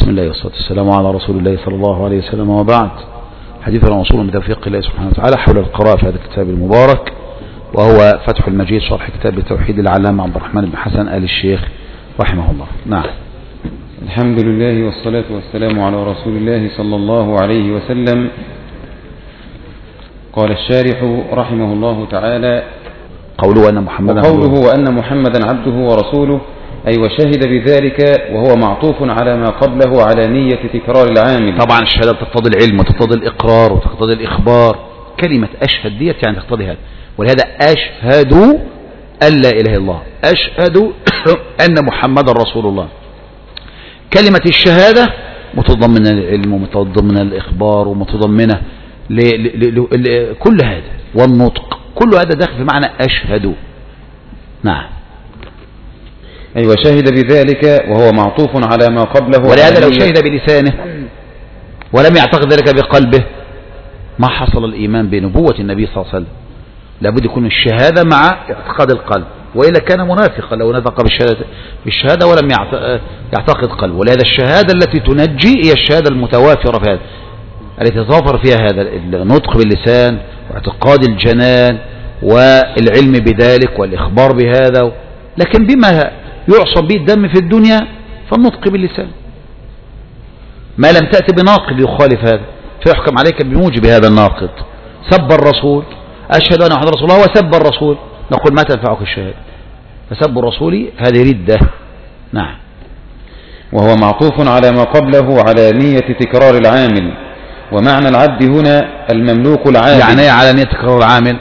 بسم الله والصلاة والسلام على رسول الله صلى الله عليه وسلم، وبعد. حديثنا موصول بتوفيق الله سبحانه وتعالى حول القراءة في هذا الكتاب المبارك، وهو فتح المجيد شرح كتاب التوحيد العلامة عبد الرحمن بن حسن آل الشيخ رحمه الله. نعم. الحمد لله والصلاة والسلام على رسول الله صلى الله عليه وسلم. قال الشارح رحمه الله تعالى: قوله وأن محمدا عبده ورسوله، أي وشهد بذلك، وهو معطوف على ما قبله على نية تكرار العامل. طبعا الشهادة تقتضي العلم وتقتضي الإقرار وتقتضي الإخبار. كلمة أشهد ديت يعني تقتضي هذا، ولهذا أشهد أن لا إله إلا الله، أشهد أن محمدا رسول الله. كلمة الشهادة متضمنة العلم ومتضمنة الإخبار ومتضمنة كل هذا، والنطق، كل هذا داخل في معنى أشهد. نعم. أي وشهد بذلك وهو معطوف على ما قبله. ولهذا لو شهد بلسانه ولم يعتقد ذلك بقلبه ما حصل الإيمان بنبوة النبي صلى الله عليه وسلم. لابد يكون الشهادة مع اعتقاد القلب، وإلا كان منافقا لو نطق بالشهادة ولم يعتقد قلبه. ولهذا الشهادة التي تنجي هي الشهادة المتوافرة في هذا، التي تتوافر فيها هذا النطق باللسان واعتقاد الجنان والعلم بذلك والإخبار بهذا. لكن بما يعصب به الدم في الدنيا فالنطق باللسان، ما لم تأتي بناقض يخالف هذا فيحكم عليك بموجب هذا الناقض. سب الرسول، أشهد أن محمدا رسول الله، وسب الرسول، نقول ما تنفعك الشهادة، فسب الرسول هذه ردة. نعم. وهو معطوف على ما قبله على نية تكرار العامل. ومعنى العبد هنا المملوك العامل. يعني ايه على نية تكرار العامل؟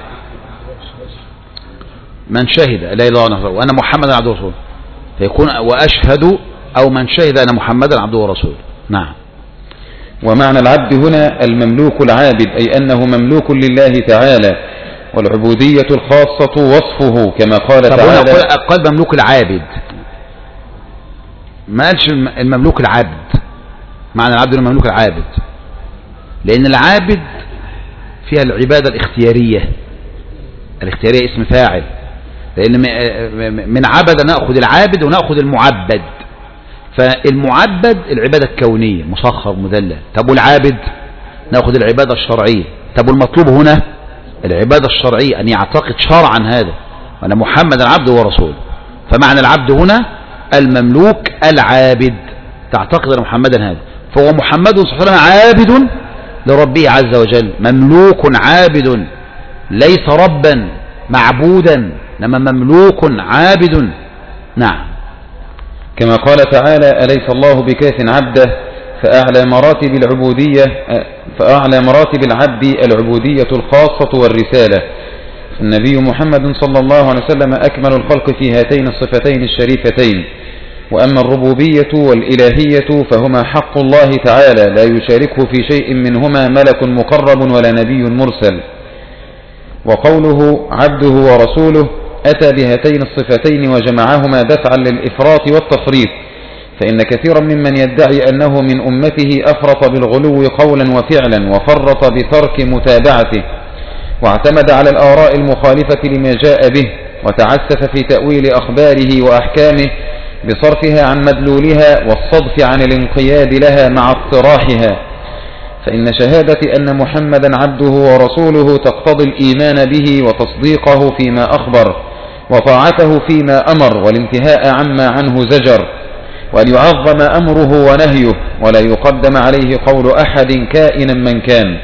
من شهد لا اله الا الله وأن محمدا عبده ورسوله، فيكون وأشهد أو من شهد أن محمدا عبده ورسوله. نعم. ومعنى العبد هنا المملوك العابد، أي أنه مملوك لله تعالى، والعبودية الخاصة وصفه كما قال تعالى. قال مملوك العابد، ما قالش المملوك العبد. معنى العبد هنا مملوك العابد، لأن العابد فيها العبادة الاختيارية. الاختيارية اسم فاعل، لأن من عبد نأخذ العابد ونأخذ المعبد. فالمعبد العبادة الكونية مسخر مذلل. طب والعابد نأخذ العبادة الشرعية. طب والمطلوب هنا العبادة الشرعية، أن يعتقد شرعا هذا وأن محمدا عبده ورسوله. فمعنى العبد هنا المملوك العابد، تعتقد أن محمدا هذا. فهو محمد صلى الله عليه وسلم عابد لربه عز وجل، مملوك عابد، ليس ربا معبودا، إنما مملوك عابد. نعم. كما قال تعالى: أليس الله بكاف عبده، فأعلى مراتب العبد العبودية الخاصة والرسالة. النبي محمد صلى الله عليه وسلم أكمل الخلق في هاتين الصفتين الشريفتين. وأما الربوبية والإلهية فهما حق الله تعالى، لا يشاركه في شيء منهما ملك مقرب ولا نبي مرسل. وقوله عبده ورسوله أتى بهاتين الصفتين وجمعهما دفعا للإفراط والتفريط، فإن كثيرا ممن يدعي أنه من أمته أفرط بالغلو قولا وفعلا، وفرط بترك متابعته، واعتمد على الآراء المخالفة لما جاء به، وتعسف في تأويل أخباره وأحكامه بصرفها عن مدلولها والصدف عن الانقياد لها مع اطراحها. فإن شهادة أن محمدا عبده ورسوله تقتضي الإيمان به وتصديقه فيما أخبر، وطاعته فيما أمر، والانتهاء عما عنه زجر، وأن يعظم أمره ونهيه، ولا يقدم عليه قول أحد كائنا من كان.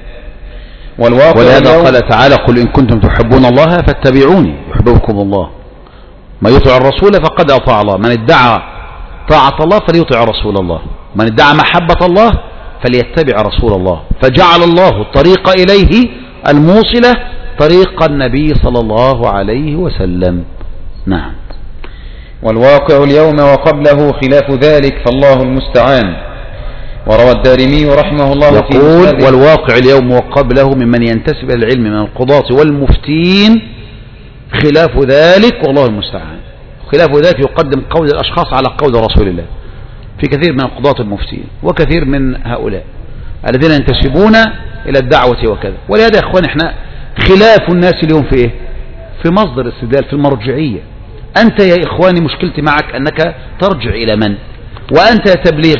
ولهذا قال تعالى: قل إن كنتم تحبون الله فاتبعوني يحببكم الله. ما يطع الرسول فقد أطاع الله. من ادعى طاعة الله فليطع رسول الله، من ادعى محبة الله فليتبع رسول الله. فجعل الله الطريق إليه الموصلة طريق النبي صلى الله عليه وسلم. نعم. والواقع اليوم وقبله خلاف ذلك، فالله المستعان. وروى الدارمي رحمه الله يقول: والواقع اليوم وقبله ممن ينتسب إلى العلم من القضاة والمفتين خلاف ذلك والله المستعان. خلاف ذلك يقدم قول الأشخاص على قول رسول الله في كثير من القضاة المفتين وكثير من هؤلاء الذين ينتسبون إلى الدعوة وكذا. ولهذا يا إخوان احنا خلاف الناس اليوم في إيه؟ في مصدر الاستدلال، في المرجعية. أنت يا إخواني مشكلتي معك أنك ترجع إلى من؟ وأنت يا تبليغي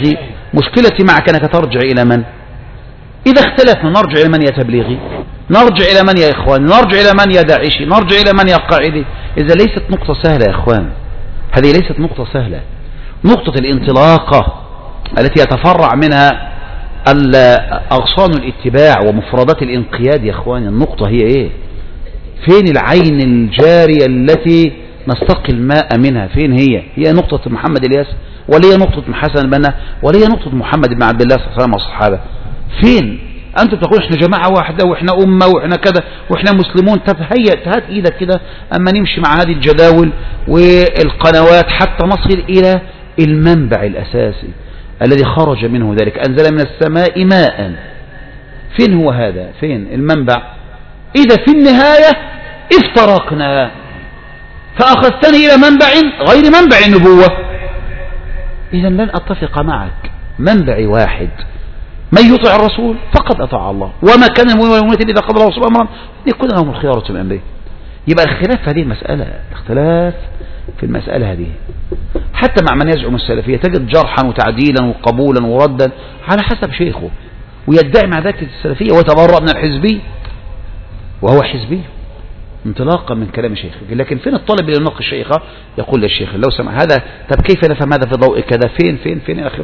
مشكلتي معك أنك ترجع إلى من؟ إذا اختلفنا نرجع إلى من يا تبليغي، نرجع إلى من يا إخوان، نرجع إلى من يا داعشي، نرجع إلى من يا قاعدي. إذا ليست نقطة سهلة يا إخوان، هذه ليست نقطة سهلة. نقطة الانطلاقة التي يتفرع منها أغصان الاتباع ومفردات الانقياد يا إخوان، النقطة هي إيه؟ فين العين الجارية التي نستقي الماء منها؟ فين هي؟ هي نقطة محمد الياس، ولا هي نقطة حسن البنا، ولا هي نقطة محمد بن عبد الله صلى الله عليه وسلم والصحابة؟ فين؟ أنتم تقول إحنا جماعة واحدة وإحنا أمة وإحنا كذا وإحنا مسلمون. طب هيا هات إيدك كده أما نمشي مع هذه الجداول والقنوات حتى نصل إلى المنبع الأساسي الذي خرج منه ذلك، أنزل من السماء ماء. فين هو هذا؟ فين المنبع؟ إذا في النهاية افترقنا فأخذتني إلى منبع غير منبع النبوة، إذا لن أتفق معك. منبع واحد، من يطع الرسول فقد أطاع الله، وما كان المؤمن والمؤمنة إذا قضى الله ورسوله أمرا يكون لهم الخيارة من أمره. يبقى الخلاف في هذه المسألة، اختلاف في المسألة هذه حتى مع من يزعم السلفية تجد جرحا وتعديلا وقبولا وردا على حسب شيخه، ويدعي مع ذلك السلفية ويتبرأ من الحزبي وهو حزبي انطلاقا من كلام شيخه. لكن فين الطالب اللي يناقش شيخه يقول للشيخ لو سمع هذا، طب كيف نفهم هذا في ضوء كذا؟ فين آخره؟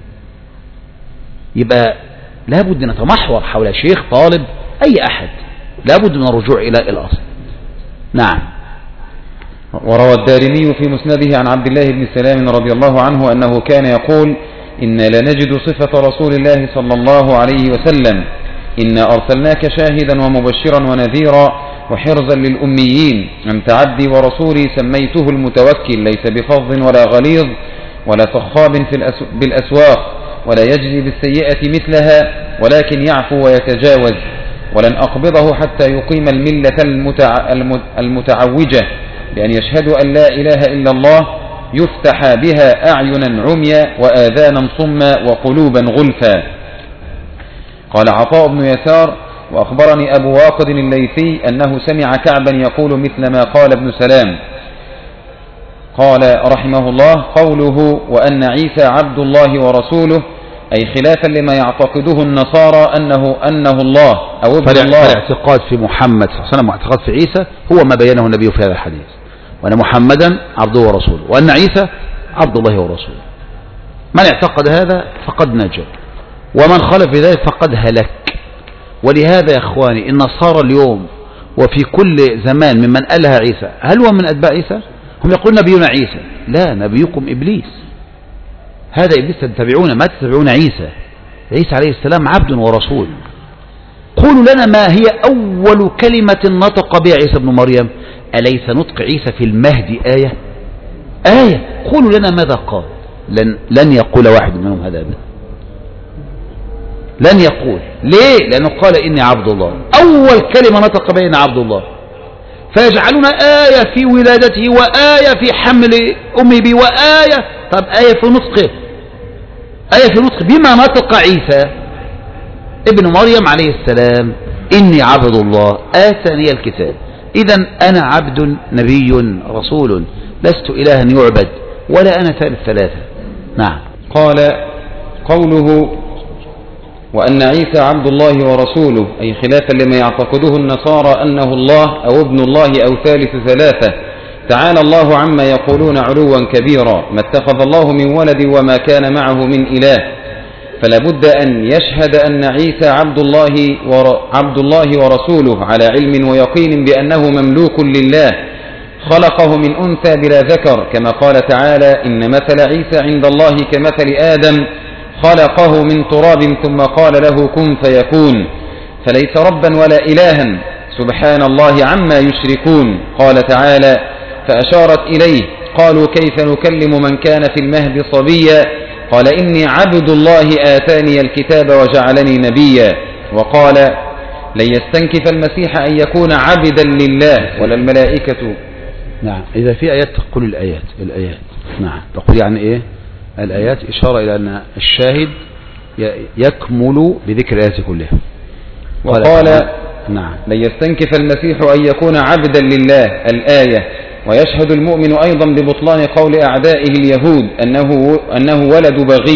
يبقى لابد أن نتمحور حول شيخ طالب أي أحد، لابد من الرجوع إلى الأصل. نعم. وروى الدارمي في مسنده عن عبد الله بن سلام رضي الله عنه أنه كان يقول: إنا لنجد صفة رسول الله صلى الله عليه وسلم: إنا أرسلناك شاهدا ومبشرا ونذيرا وحرزا للأميين، أنت عبدي ورسولي سميته المتوكل، ليس بفظ ولا غليظ ولا صخاب بالأسواق، ولا يجزي بالسيئة مثلها ولكن يعفو ويتجاوز، ولن أقبضه حتى يقيم الملة المتعوجة بأن يشهدوا أن لا إله إلا الله، يفتح بها أعينا عميا وآذانا صما وقلوبا غلفا. قال عطاء بن يسار: وأخبرني أبو واقد الليثي أنه سمع كعبا يقول مثل ما قال ابن سلام. قال رحمه الله: قوله وأن عيسى عبد الله ورسوله أي خلافا لما يعتقده النصارى أنه الله أو ابن الله. فالاعتقاد في محمد صلى الله عليه وسلم واعتقاد في عيسى هو ما بينه النبي في هذا الحديث، وأن محمدا عبده ورسوله، وأن عيسى عبد الله ورسوله. من اعتقد هذا فقد نجا، ومن خالف بذلك فقد هلك. ولهذا يا إخواني النصارى اليوم وفي كل زمان ممن أله عيسى، هل هو من أتباع عيسى؟ هم يقولون نبينا عيسى. لا، نبيكم إبليس. هذا إبليس تتبعون، ما تتبعون عيسى. عيسى عليه السلام عبد ورسول. قولوا لنا ما هي أول كلمة نطق بها عيسى بن مريم؟ أليس نطق عيسى في المهد آية؟ قولوا لنا ماذا قال. لن يقول واحد منهم هذا أبدا، لن يقول. ليه؟ لأنه قال إني عبد الله. أول كلمة نطق بين عبد الله. فيجعلون آية في ولادته وآية في حمل أمه به وآية، طب آية في نطقه، آية في نطقه بما نطق عيسى ابن مريم عليه السلام: إني عبد الله آتاني الكتاب. إذن أنا عبد نبي رسول، لست إلها يعبد ولا أنا ثالث ثلاثة. نعم. قال قوله وأن عيسى عبد الله ورسوله أي خلافا لما يعتقده النصارى أنه الله أو ابن الله أو ثالث ثلاثة. تعالى الله عما يقولون علوا كبيرا، ما اتخذ الله من ولد وما كان معه من إله. فلا بد أن يشهد أن عيسى عبد الله ورسوله على علم ويقين بأنه مملوك لله، خلقه من أنثى بلا ذكر، كما قال تعالى: إن مثل عيسى عند الله كمثل آدم خلقه من تراب ثم قال له كن فيكون، فليس ربا ولا إلها سبحان الله عما يشركون. قال تعالى: فأشارت إليه قالوا كيف نكلم من كان في المهد صبيا، قال إني عبد الله آتاني الكتاب وجعلني نبيا. وقال: لن يستنكف المسيح أن يكون عبدا لله ولا الملائكة. نعم. إذا في آيات تقول الآيات نعم تقول يعني إيه الآيات؟ إشارة إلى أن الشاهد يكمل بذكر الآيات كلها. وقال: نعم. لن يستنكف المسيح أن يكون عبدا لله الآية. ويشهد المؤمن أيضا ببطلان قول أعدائه اليهود أنه ولد بغي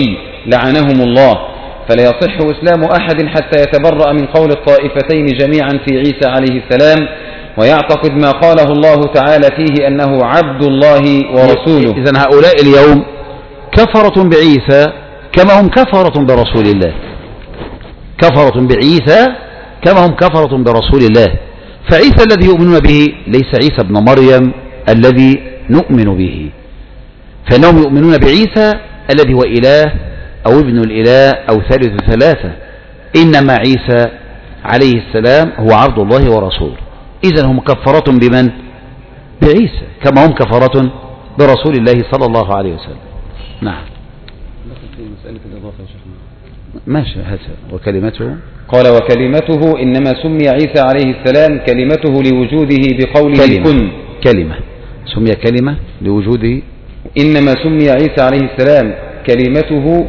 لعنهم الله، فلا يصح إسلام أحد حتى يتبرأ من قول الطائفتين جميعا في عيسى عليه السلام ويعتقد ما قاله الله تعالى فيه أنه عبد الله ورسوله. إذن هؤلاء اليوم كفرة بعيسى كما هم كفرة برسول الله، كفرة بعيسى كما هم كفرة برسول الله. فعيسى الذي يؤمنون به ليس عيسى ابن مريم الذي نؤمن به، فإنهم يؤمنون بعيسى الذي هو إله أو ابن الإله أو ثالث ثلاثة، إنما عيسى عليه السلام هو عبد الله ورسوله. إذن هم كفرة بمن؟ بعيسى كما هم كفرة برسول الله صلى الله عليه وسلم. نعم مسألة الإضافة يا شيخنا ماشي. هذا وكلمته قال وكلمته إنما سمي عيسى عليه السلام كلمته لوجوده بقوله كن. كلمة سمي كلمة لوجوده، إنما سمي عيسى عليه السلام كلمته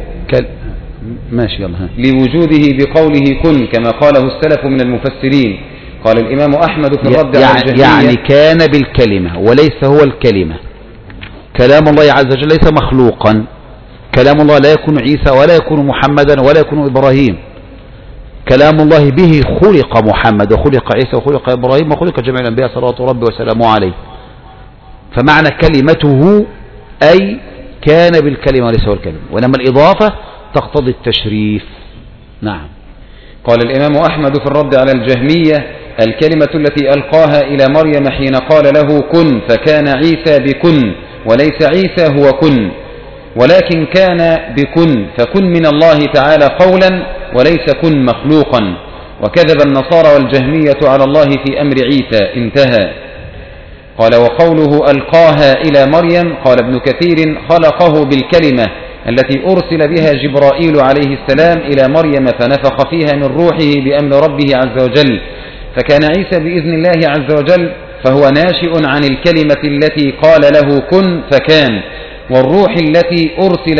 ماشي يلا لوجوده بقوله كن كما قاله السلف من المفسرين. قال الإمام أحمد في الرد على الجهمية يعني كان بالكلمة وليس هو الكلمة. كلام الله عز وجل ليس مخلوقا، كلام الله لا يكون عيسى ولا يكون محمدا ولا يكون إبراهيم. كلام الله به خلق محمد وخلق عيسى وخلق إبراهيم وخلق جميع الأنبياء صلوات ربي وسلامه عليه. فمعنى كلمته أي كان بالكلمة وليس هو الكلمة، وإنما الإضافة تقتضي التشريف. نعم. قال الإمام أحمد في الرد على الجهمية الكلمة التي ألقاها إلى مريم حين قال له كن فكان عيسى بكن وليس عيسى هو كن، ولكن كان بكن فكن من الله تعالى قولا وليس كن مخلوقا، وكذب النصارى والجهمية على الله في أمر عيسى. انتهى. قال وقوله ألقاها إلى مريم قال ابن كثير خلقه بالكلمة التي أرسل بها جبرائيل عليه السلام إلى مريم فنفخ فيها من روحه بأمر ربه عز وجل، فكان عيسى بإذن الله عز وجل فهو ناشئ عن الكلمة التي قال له كن فكان، والروح التي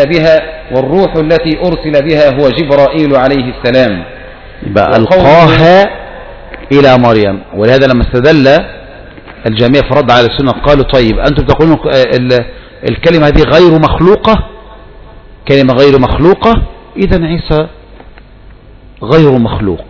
أرسل بها هو جبرائيل عليه السلام. ألقاها إلى مريم. ولهذا لما استدل الجميع في رد على السنة قالوا طيب أنتم تقولون الكلمة هذه غير مخلوقة، كلمة غير مخلوقة، إذن عيسى غير مخلوق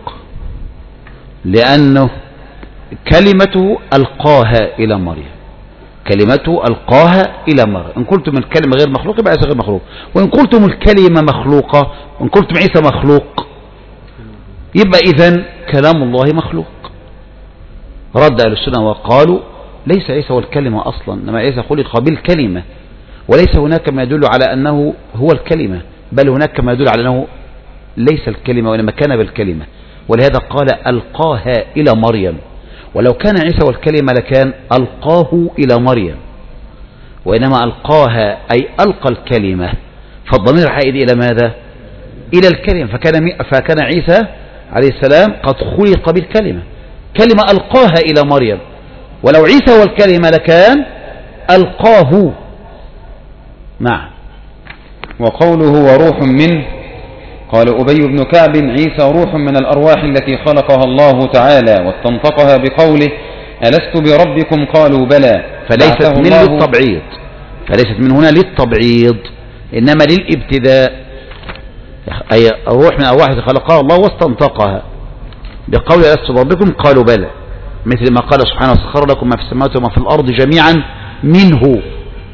لأنه كلمته ألقاها إلى مريم، كلمته ألقاها إلى مريم. إن قلتم الكلمة غير مخلوق يبقى عيسى غير مخلوق، وإن قلتم الكلمة مخلوقة وإن قلتم عيسى مخلوق يبقى إذن كلام الله مخلوق. رد أهل السنة وقالوا ليس عيسى هو الكلمة أصلا، إنما عيسى خلق بالكلمة، وليس هناك ما يدل على أنه هو الكلمة، بل هناك ما يدل على أنه ليس الكلمة وإنما كان بالكلمة. ولهذا قال ألقاها إلى مريم، ولو كان عيسى هو الكلمة لكان ألقاه إلى مريم، وإنما ألقاها أي ألقى الكلمة، فالضمير عائد إلى ماذا؟ إلى الكلمة. فكان عيسى عليه السلام قد خلق بالكلمة، كلمة ألقاها إلى مريم، ولو عيسى هو الكلمة لكان ألقاه. نعم. وقوله وروح منه قال أبي بن كعب عيسى روح من الأرواح التي خلقها الله تعالى واستنطقها بقوله ألست بربكم قالوا بلى. فليست من للتبعيض، فليست من هنا للتبعيض إنما للابتداء، أي الروح من الأرواح التي خلقها الله واستنطقها بقول ألست بربكم قالوا بلى، مثل ما قال سبحانه وسخر لكم ما في السماوات وما في الأرض جميعا منه.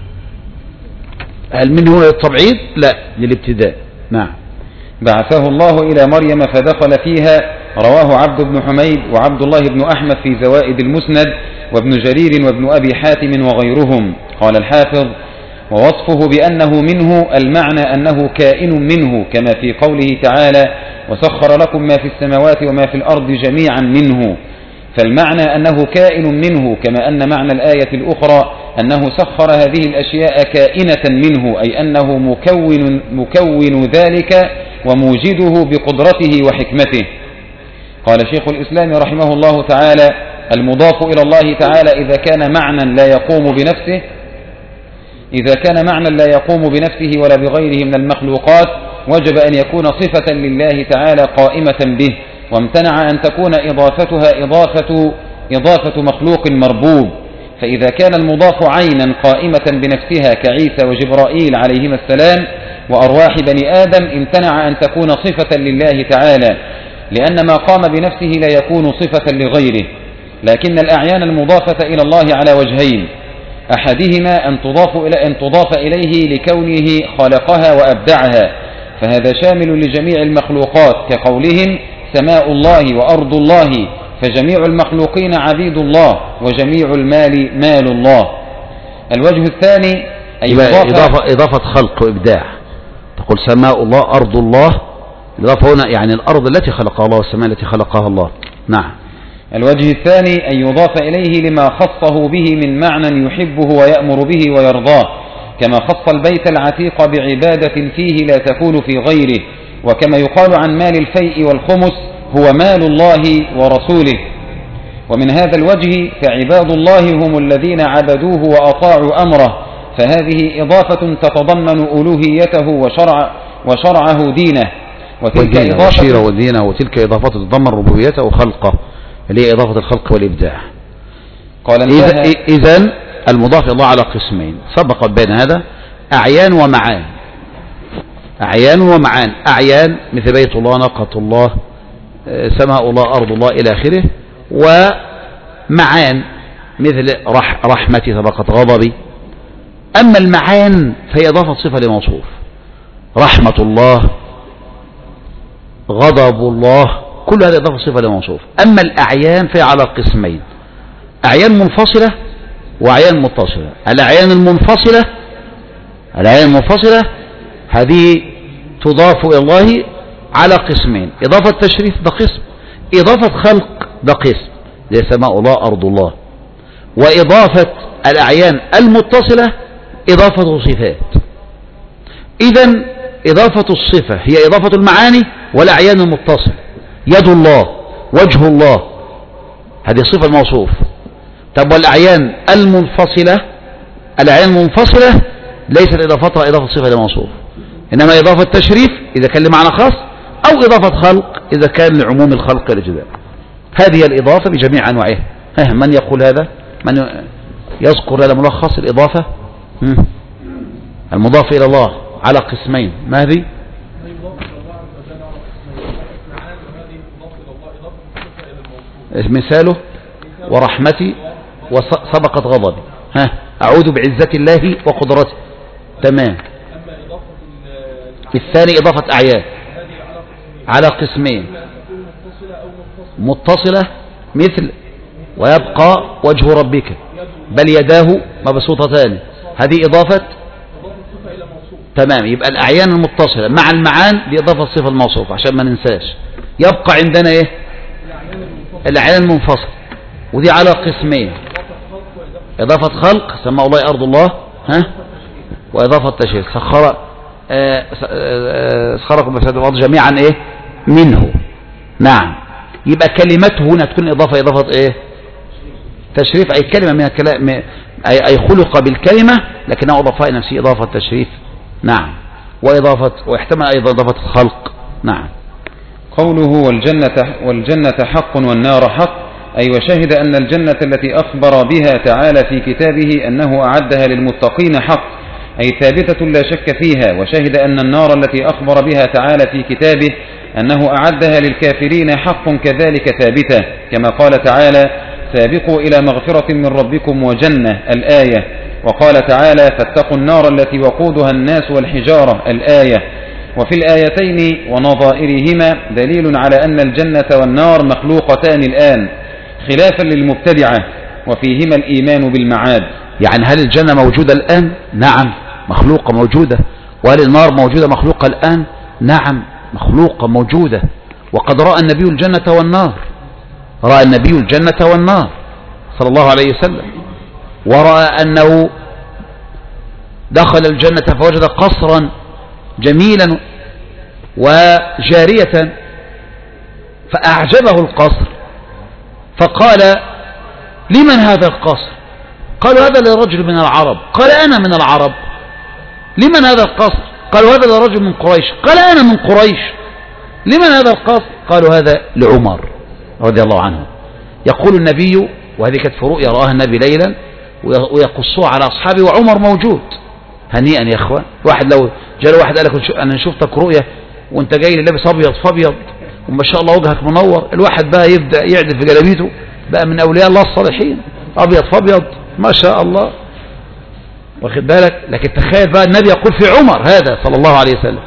هل منه للتبعيض؟ لا، للابتداء. نعم. بعثه الله إلى مريم فدخل فيها. رواه عبد بن حميد وعبد الله بن أحمد في زوائد المسند وابن جرير وابن أبي حاتم وغيرهم. قال الحافظ ووصفه بأنه منه المعنى أنه كائن منه، كما في قوله تعالى وسخر لكم ما في السماوات وما في الأرض جميعا منه، فالمعنى أنه كائن منه، كما أن معنى الآية الأخرى أنه سخر هذه الأشياء كائنة منه، أي أنه مكون ذلك وموجده بقدرته وحكمته. قال شيخ الإسلام رحمه الله تعالى المضاف إلى الله تعالى إذا كان معنى لا يقوم بنفسه ولا بغيره من المخلوقات وجب أن يكون صفة لله تعالى قائمة به، وامتنع أن تكون إضافتها إضافة مخلوق مربوب. فإذا كان المضاف عينا قائمة بنفسها كعيسى وجبرائيل عليهما السلام وأرواح بني آدم امتنع أن تكون صفة لله تعالى، لأن ما قام بنفسه لا يكون صفة لغيره. لكن الأعيان المضافة إلى الله على وجهين: أحدهما أن تضاف إليه لكونه خلقها وأبدعها، فهذا شامل لجميع المخلوقات، كقولهم سماء الله وأرض الله، فجميع المخلوقين عبيد الله، وجميع المال مال الله. الوجه الثاني أي إضافة خلق وإبداع، تقول سماء الله أرض الله، الإضافة هنا يعني الأرض التي خلقها الله والسماء التي خلقها الله. نعم. الوجه الثاني أن يضاف إليه لما خصه به من معنى يحبه ويأمر به ويرضاه، كما خص البيت العتيق بعبادة فيه لا تكون في غيره، وكما يقال عن مال الفيء والخمس هو مال الله ورسوله. ومن هذا الوجه فعباد الله هم الذين عبدوه وأطاعوا أمره، فهذه إضافة تتضمن ألوهيته وشرعه دينه، وتلك إضافة تتضمن ربوبيته وخلقه، اللي هي إضافة الخلق والإبداع. قال إذن المضاف إلى الله على قسمين سبق بين هذا: أعيان ومعان. أعيان ومعان. أعيان مثل بيت الله، ناقة الله، سماء الله، أرض الله إلى آخره. ومعان مثل رحمتي، سبقت غضبي. أما المعان فهي إضافة صفة لموصوف: رحمة الله، غضب الله، كل هذه إضافة صفة لموصوف. أما الأعيان فهي على قسمين: أعيان منفصلة وأعيان متصلة. الأعيان المنفصلة هذه تضاف إلى الله على قسمين: إضافة تشريف ده قسم، إضافة خلق ده قسم، زي سماء الله أرض الله. وإضافة الأعيان المتصلة إضافة صفات. إذن إضافة الصفة هي إضافة المعاني، والأعيان المتصلة يد الله، وجه الله، هذه صفة الموصوف. طب والأعيان المنفصلة، الأعيان المنفصلة ليست إضافتها إضافة صفة لموصوف، إنما إضافة تشريف إذا كان لمعنى خاص، أو إضافة خلق إذا كان لعموم الخلق الإجزاء. هذه الإضافة بجميع أنواعها. من يقول هذا؟ من يذكر هذا ملخص الإضافة؟ المضاف إلى الله على قسمين، ما هذه؟ مثاله ورحمتي وسبقت غضبي. أعوذ بعزة الله وقدرته. تمام. الثاني إضافة أعيان على قسمين: متصلة مثل ويبقى وجه ربك بل يداه مبسوطتان، هذه إضافة. تمام. يبقى الأعيان المتصلة مع المعان دي إضافة الصفة الموصوفة عشان ما ننساش. يبقى عندنا إيه؟ الأعيان المنفصلة، ودي على قسمين: إضافة خلق سماء الله أرض الله، وإضافة تشريف سخركم بسد الأرض جميعا إيه؟ منه. نعم. يبقى كلمته هنا تكون إضافة إيه؟ تشريف، أي كلمة من الكلام، أي خلق بالكلمة لكنها أضافة إلى نفسه إضافة تشريف. نعم. ويحتمل أيضا إضافة الخلق. نعم. قوله والجنة حق والنار حق، أي وشهد أن الجنة التي أخبر بها تعالى في كتابه أنه أعدها للمتقين حق، أي ثابتة لا شك فيها. وشهد أن النار التي أخبر بها تعالى في كتابه أنه أعدها للكافرين حق كذلك ثابتة، كما قال تعالى: سابقوا إلى مغفرة من ربكم وجنة، الآية. وقال تعالى: فاتقوا النار التي وقودها الناس والحجارة، الآية. وفي الآيتين ونظائرهما دليل على أن الجنة والنار مخلوقتان الآن، خلافا للمبتدعة، وفيهما الإيمان بالمعاد. يعني هل الجنة موجودة الآن؟ نعم مخلوقة موجودة. وهل النار موجودة مخلوقة الآن؟ نعم مخلوقة موجودة. وقد رأى النبي الجنة والنار، رأى النبي الجنة والنار صلى الله عليه وسلم، ورأى أنه دخل الجنة فوجد قصرا جميلا وجارية فأعجبه القصر، فقال: لمن هذا القصر؟ قالوا: هذا لرجل من العرب. قال: أنا من العرب. لمن هذا القصر؟ قالوا: هذا لرجل من قريش. قال: أنا من قريش. لمن هذا القصر؟ قالوا: هذا لعمر رضي الله عنه. يقول النبي، وهذه كانت في رؤيا رآها النبي ليلا ويقصوها على أصحابه وعمر موجود. هنيئا يا إخوان، واحد جاء واحد قال لك أنا شفتك رؤية وانت جاي لي لابس أبيض فابيض وما شاء الله وجهك منور، الواحد بقى يبدأ يعدل في جلابيته بقى من أولياء الله الصالحين، أبيض فابيض ما شاء الله، واخد بالك. لكن تخيل بقى النبي يقول في عمر هذا صلى الله عليه وسلم،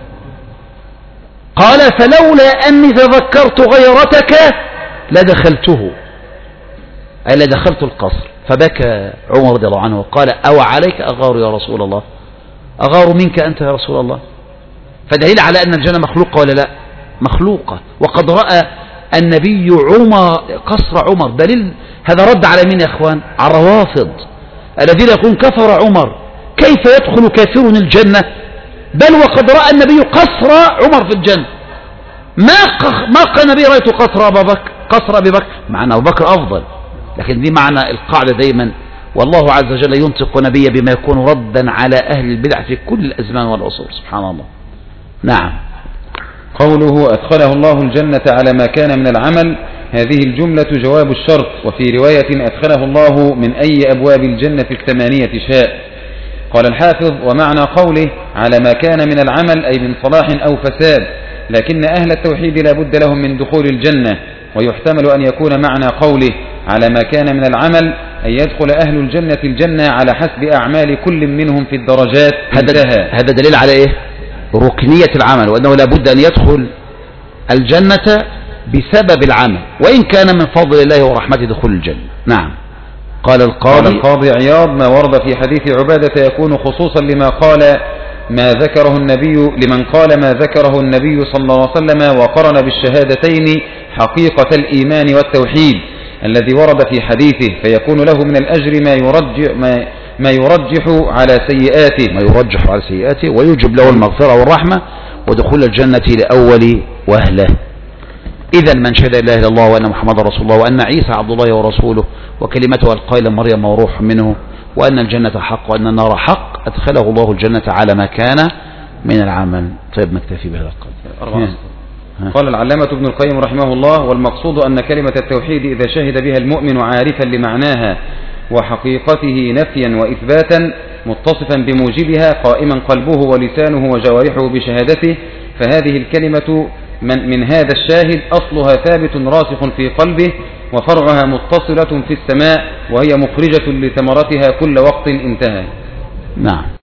قال فلولا أني تذكرت غيرتك لدخلته، أي لدخلت القصر. فبكى عمر رضي الله عنه وقال أو عليك أغار يا رسول الله، أغار منك أنت يا رسول الله. فدليل على أن الجنة مخلوقة ولا لا؟ مخلوقة. وقد رأى النبي قصر عمر، دليل هذا رد على مين يا أخوان؟ على الروافض الذين يقولون كفر عمر، كيف يدخل كافر الجنة؟ بل وقد رأى النبي قصر عمر في الجنة، ما قال النبي رأيت قصر أبي بكر، مع أن أبو بكر أفضل، لكن دي معنى القاعدة دايما، والله عز وجل ينطق نبيه بما يكون ردا على أهل البدع في كل الأزمان والعصور، سبحان الله. نعم. قوله أدخله الله الجنة على ما كان من العمل، هذه الجملة جواب الشرط، وفي رواية أدخله الله من أي أبواب الجنة 8 شاء. قال الحافظ ومعنى قوله على ما كان من العمل أي من صلاح أو فساد، لكن أهل التوحيد لا بد لهم من دخول الجنة، ويحتمل أن يكون معنى قوله على ما كان من العمل أن يدخل أهل الجنة على حسب أعمال كل منهم في الدرجات. هذا دليل على إيه؟ ركنية العمل، وأنه لا بد أن يدخل الجنة بسبب العمل، وإن كان من فضل الله ورحمته دخول الجنة. نعم. قال القاضي عياض ما ورد في حديث عبادة يكون خصوصا لمن قال ما ذكره النبي صلى الله عليه وسلم وقرن بالشهادتين حقيقة الإيمان والتوحيد الذي ورد في حديثه، فيكون له من الأجر ما يرجح على سيئاته ويوجب له المغفرة والرحمة ودخول الجنة لأول وهلة. إذا من شهد لا إله إلا الله وأن محمد رسول الله وأن عيسى عبد الله ورسوله وكلمته ألقاها إلى مريم وروح منه وأن الجنة حق وأن النار حق، أدخله الله الجنة على ما كان من العمل. طيب نكتفي بهذا القدر. قال العلامة ابن القيم رحمه الله والمقصود أن كلمة التوحيد إذا شهد بها المؤمن عارفا لمعناها وحقيقته نفيا وإثباتا متصفا بموجبها قائما قلبه ولسانه وجوارحه بشهادته، فهذه الكلمة من هذا الشاهد أصلها ثابت راسخ في قلبه وفرعها متصلة في السماء وهي مخرجة لثمرتها كل وقت انتهى. نعم.